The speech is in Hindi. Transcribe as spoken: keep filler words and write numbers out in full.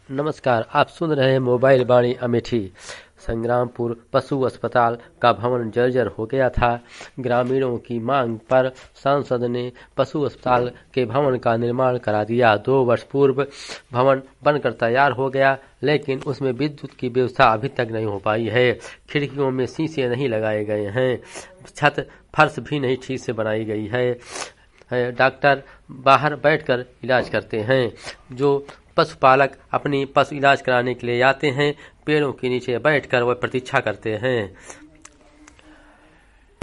नमस्कार, आप सुन रहे हैं मोबाइल वाणी अमेठी। संग्रामपुर पशु अस्पताल का भवन जर्जर हो गया था। ग्रामीणों की मांग पर सांसद ने पशु अस्पताल के भवन का निर्माण करा दिया। दो वर्ष पूर्व भवन बनकर तैयार हो गया, लेकिन उसमें विद्युत की व्यवस्था अभी तक नहीं हो पाई है। खिड़कियों में शीशे नहीं लगाए गए हैं, छत फर्श भी नहीं ठीक से बनाई गई है। डॉक्टर बाहर बैठकर इलाज करते हैं। जो पशुपालक अपनी पशु इलाज कराने के लिए आते हैं, पेड़ों के नीचे बैठकर वह प्रतीक्षा करते हैं।